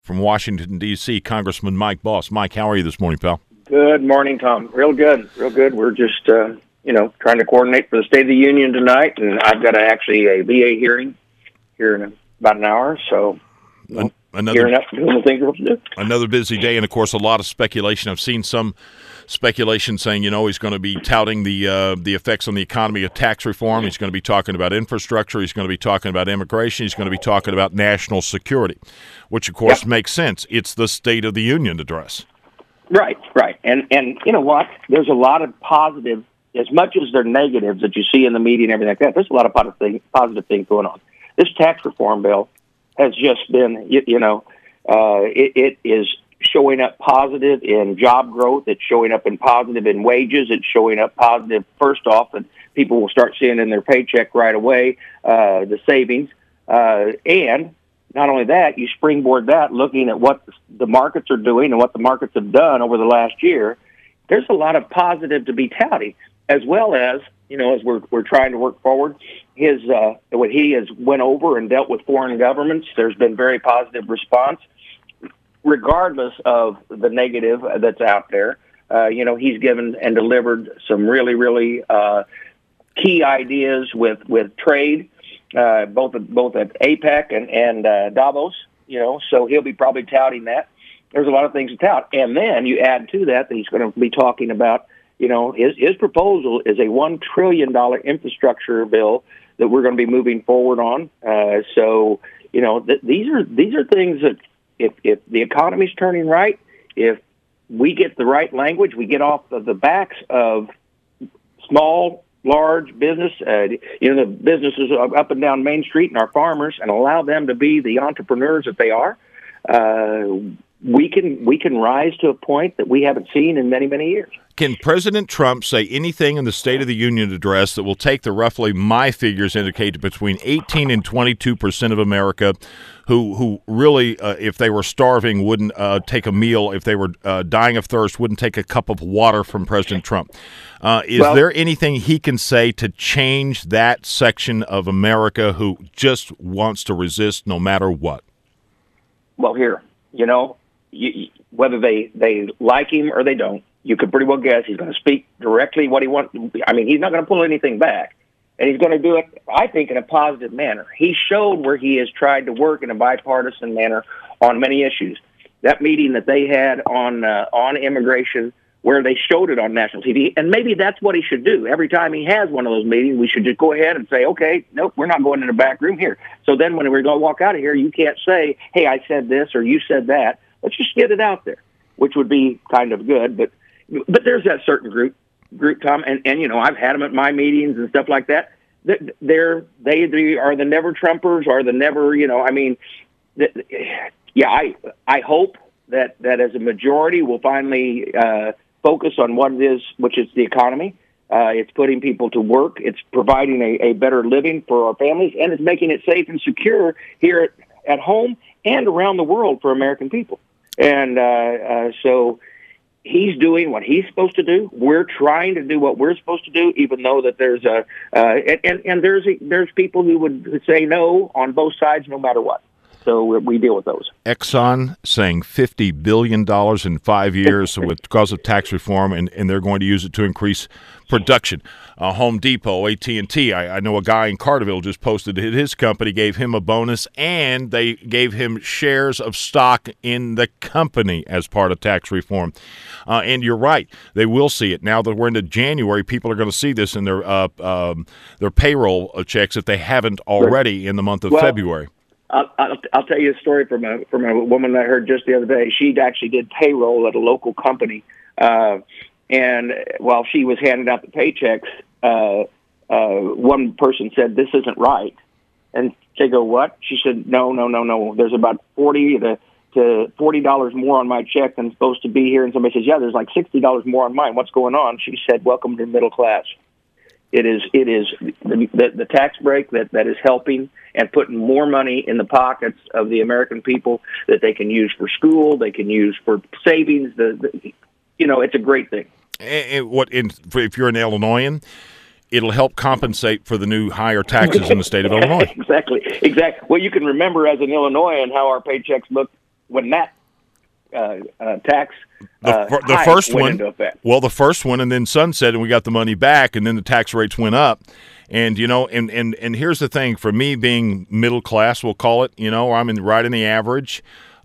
from Washington, D.C., Congressman Mike Boss. Mike, how are you this morning, pal? Good morning, Tom. Real good. We're just, trying to coordinate for the State of the Union tonight, and I've got a VA hearing here in about an hour, so gearing up to do the things we're supposed to do. Another busy day, and, of course, a lot of speculation. I've seen some speculation saying, he's going to be touting the effects on the economy of tax reform. He's going to be talking about infrastructure. He's going to be talking about immigration. He's going to be talking about national security, which, of course, makes sense. It's the State of the Union address. Right. And you know what? There's a lot of positive, as much as there are negatives that you see in the media and everything like that, there's a lot of positive things going on. This tax reform bill has just been, it is showing up positive in job growth. It's showing up in positive in wages. It's showing up positive, first off, that people will start seeing in their paycheck right away, the savings. And not only that, you springboard that looking at what the markets are doing and what the markets have done over the last year. There's a lot of positive to be touting, as well as, as we're trying to work forward, what he has went over and dealt with foreign governments. There's been very positive response, regardless of the negative that's out there. He's given and delivered some really, really key ideas with trade, both at APEC and Davos. So he'll be probably touting that. There's a lot of things to tout, and then you add to that he's going to be talking about. His proposal is a $1 trillion infrastructure bill that we're going to be moving forward on. These are things that if the economy's turning right, if we get the right language, we get off of the backs of small, large business, the businesses up and down Main Street and our farmers, and allow them to be the entrepreneurs that they are, we can rise to a point that we haven't seen in many, many years. Can President Trump say anything in the State of the Union address that will take the roughly, my figures indicate, between 18 and 22% of America who really, if they were starving, wouldn't take a meal, if they were dying of thirst, wouldn't take a cup of water from President Trump? Is there anything he can say to change that section of America who just wants to resist no matter what? Well, here, whether they like him or they don't, you could pretty well guess he's going to speak directly what he wants. I mean, he's not going to pull anything back, and he's going to do it, I think, in a positive manner. He showed where he has tried to work in a bipartisan manner on many issues. That meeting that they had on immigration, where they showed it on national TV, and maybe that's what he should do. Every time he has one of those meetings, we should just go ahead and say, okay, nope, we're not going in the back room here. So then when we're going to walk out of here, you can't say, hey, I said this or you said that. Let's just get it out there, which would be kind of good. But there's that certain group, Tom, and I've had them at my meetings and stuff like that. They are the never Trumpers, or the never, I hope that as a majority we'll finally focus on what it is, which is the economy. It's putting people to work. It's providing a better living for our families, and it's making it safe and secure here at home and around the world for American people. And so he's doing what he's supposed to do. We're trying to do what we're supposed to do, even though that there's there's people who would say no on both sides, no matter what. So we deal with those. Exxon saying $50 billion in 5 years because of tax reform, and they're going to use it to increase production. Home Depot, AT&T, I know a guy in Carterville just posted that his company gave him a bonus, and they gave him shares of stock in the company as part of tax reform. And you're right, they will see it. Now that we're into January, people are going to see this in their payroll checks if they haven't already in the month of February. I'll tell you a story from a woman I heard just the other day. She actually did payroll at a local company, and while she was handing out the paychecks, one person said, "This isn't right," and they go, "What?" She said, "No. There's about $40 more on my check than supposed to be here." And somebody says, "Yeah, there's like $60 more on mine. What's going on?" She said, "Welcome to the middle class." It is the tax break that is helping and putting more money in the pockets of the American people that they can use for school, they can use for savings. It's a great thing. If you're an Illinoisan, it'll help compensate for the new higher taxes in the state of Illinois. Exactly. Well, you can remember as an Illinoisan how our paychecks looked, when that tax the first went one into effect. Well, the first one, and then sunset, and we got the money back, and then the tax rates went up. And and here's the thing: for me, being middle class, we'll call it, I'm right in the average.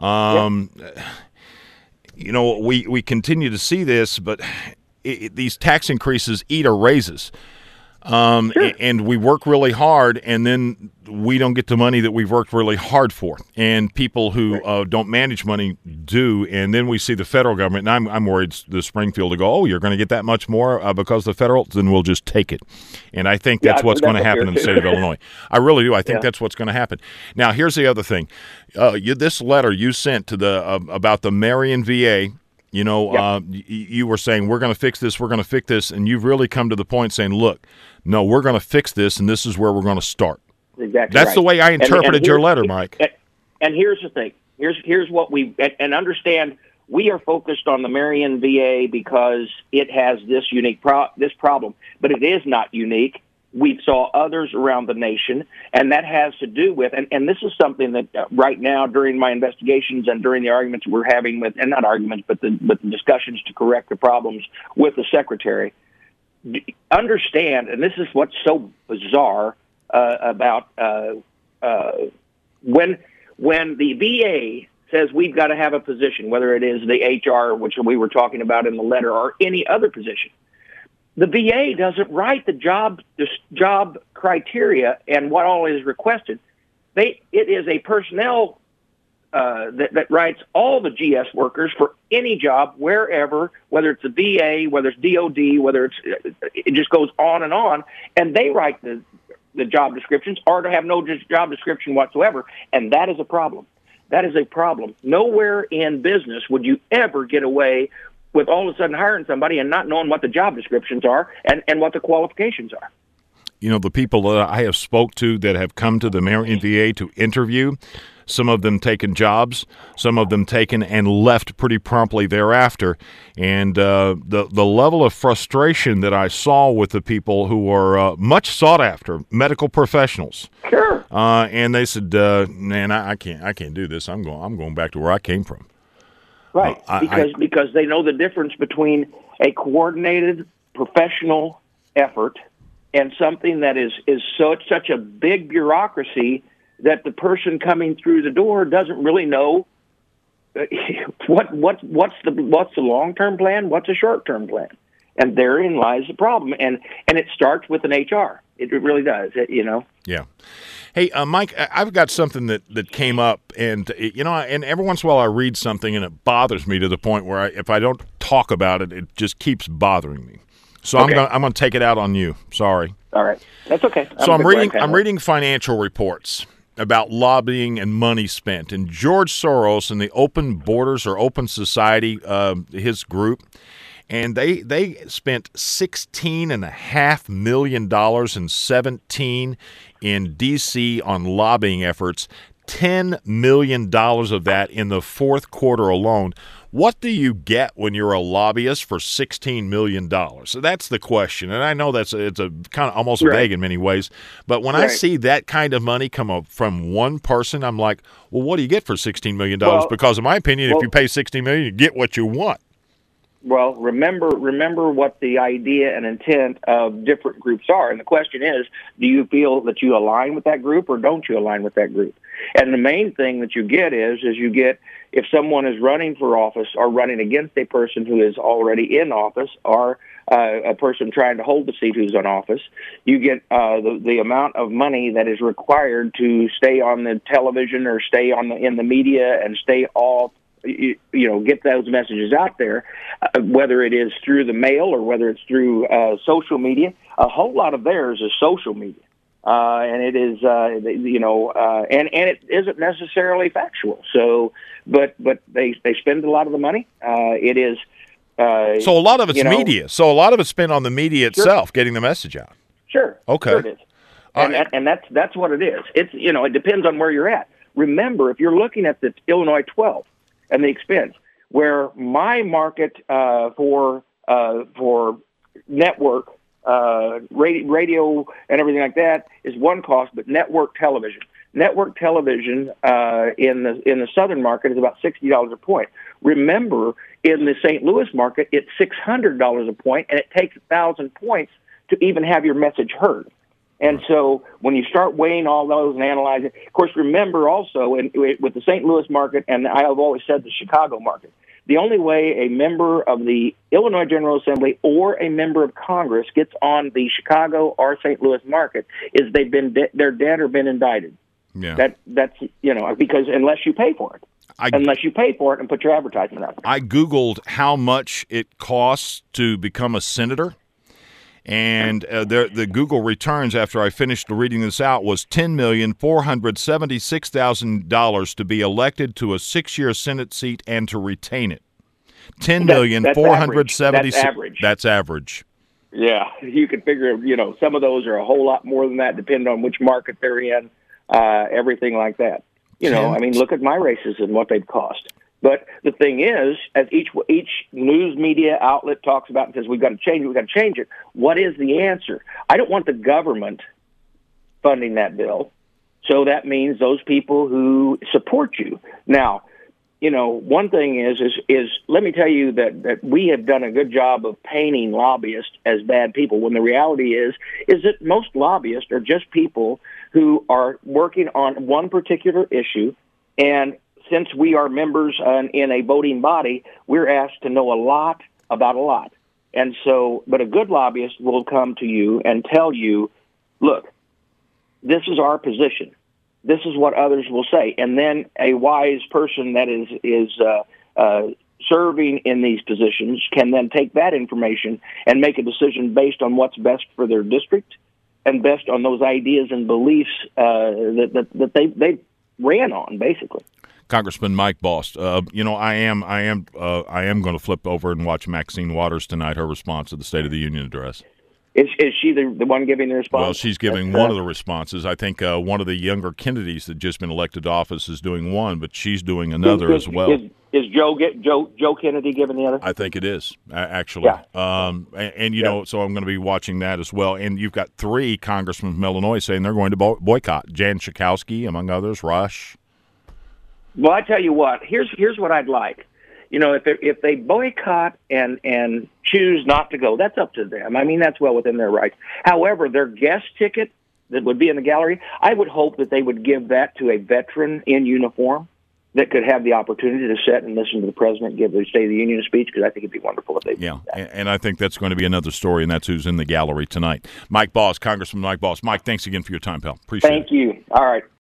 We continue to see this, but these tax increases eat our raises. Sure. And we work really hard, and then we don't get the money that we've worked really hard for. And people who don't manage money do, and then we see the federal government, and I'm worried the Springfield to go, oh, you're going to get that much more because the federal, then we'll just take it. And I think that's what's going to happen in the state of Illinois. I really do. I think that's what's going to happen. Now, here's the other thing. This letter you sent to about the Marion VA, you were saying, we're going to fix this, and you've really come to the point saying, look, no, we're going to fix this, and this is where we're going to start. Exactly. That's the way I interpreted your letter, Mike. And here's the thing. Here's what we and understand. We are focused on the Marion VA because it has this unique this problem, but it is not unique. We saw others around the nation, and that has to do with, and this is something that right now during my investigations and during the arguments we're having with, and not arguments, but the discussions to correct the problems with the secretary, understand, and this is what's so bizarre about when the VA says we've got to have a position, whether it is the HR, which we were talking about in the letter, or any other position. The VA doesn't write the job criteria and what all is requested. It is a personnel that writes all the GS workers for any job, wherever, whether it's a VA, whether it's DOD, whether it just goes on, and they write the job descriptions, or to have no job description whatsoever, and that is a problem. That is a problem. Nowhere in business would you ever get away with all of a sudden hiring somebody and not knowing what the job descriptions are and what the qualifications are. The people that I have spoke to that have come to the Marion VA to interview, some of them taken jobs, some of them taken and left pretty promptly thereafter. And the level of frustration that I saw with the people who are much sought after, medical professionals. Sure. And they said, man, I can't do this. I'm going back to where I came from. Right, because they know the difference between a coordinated professional effort and something that is such a big bureaucracy that the person coming through the door doesn't really know what's the long-term plan, what's a short-term plan, and therein lies the problem. And it starts with an HR. It really does. Yeah. Hey, Mike, I've got something that came up, and and every once in a while I read something and it bothers me to the point where if I don't talk about it, it just keeps bothering me. So okay. I'm going to take it out on you. Sorry. All right, that's okay. I'm reading financial reports about lobbying and money spent, and George Soros and the Open Borders or Open Society, his group. And they spent $16.5 million in 2017 in D.C. on lobbying efforts, $10 million of that in the fourth quarter alone. What do you get when you're a lobbyist for $16 million? So that's the question. And I know it's a kind of almost vague in many ways. But when I see that kind of money come up from one person, I'm like, well, what do you get for $16 million? Because in my opinion, if you pay $16 million, you get what you want. Well, remember what the idea and intent of different groups are. And the question is, do you feel that you align with that group or don't you align with that group? And the main thing that you get is if someone is running for office or running against a person who is already in office or a person trying to hold the seat who's in office, you get the amount of money that is required to stay on the television or stay in the media and stay off. Get those messages out there, whether it is through the mail or whether it's through social media. A whole lot of theirs is social media, and it is, and it isn't necessarily factual. So, but they spend a lot of the money. It is. So a lot of it's media. So a lot of it's spent on the media itself, getting the message out. Sure. Okay. Sure it is. And that's what it is. It's it depends on where you're at. Remember, if you're looking at the Illinois 12. And the expense, where my market for network, radio and everything like that is one cost, but network television, network television in the southern market is about $60 a point. Remember, in the St. Louis market, it's $600 a point, and it takes 1,000 points to even have your message heard. And so when you start weighing all those and analyzing, of course, remember also with the St. Louis market, and I have always said the Chicago market, the only way a member of the Illinois General Assembly or a member of Congress gets on the Chicago or St. Louis market is they're dead or been indicted. Yeah. That's because unless you pay for it. Unless you pay for it and put your advertisement up. I Googled how much it costs to become a senator, and the Google returns after I finished reading this out was $10,476,000 to be elected to a 6-year Senate seat and to retain it. $10,476,000. That's average. That's average. Yeah, you can figure. Some of those are a whole lot more than that, depending on which market they're in, everything like that. Look at my races and what they've cost. But the thing is, as each news media outlet talks about and says, we've got to change it, what is the answer? I don't want the government funding that bill. So that means those people who support you. Now, one thing is let me tell you that we have done a good job of painting lobbyists as bad people, when the reality is that most lobbyists are just people who are working on one particular issue, and since we are members in a voting body, we're asked to know a lot about a lot. And so, but a good lobbyist will come to you and tell you, look, this is our position. This is what others will say. And then a wise person that is serving in these positions can then take that information and make a decision based on what's best for their district and best on those ideas and beliefs that they ran on, basically. Congressman Mike Bost, I am going to flip over and watch Maxine Waters tonight. Her response to the State of the Union address. Is she the one giving the response? Well, she's giving one of the responses. I think one of the younger Kennedys that just been elected to office is doing one, but she's doing another as well. Is Joe Kennedy giving the other? I think it is, actually. Yeah. So I'm going to be watching that as well. And you've got 3 congressmen from Illinois saying they're going to boycott. Jan Schakowsky, among others, Rush. Well, I tell you what, here's what I'd like. If they boycott and choose not to go, that's up to them. That's well within their rights. However, their guest ticket that would be in the gallery, I would hope that they would give that to a veteran in uniform that could have the opportunity to sit and listen to the president give the State of the Union speech, because I think it'd be wonderful if they did that. And I think that's going to be another story, and that's who's in the gallery tonight. Mike Bost, Congressman Mike Bost. Mike, thanks again for your time, pal. Appreciate it. Thank you. All right.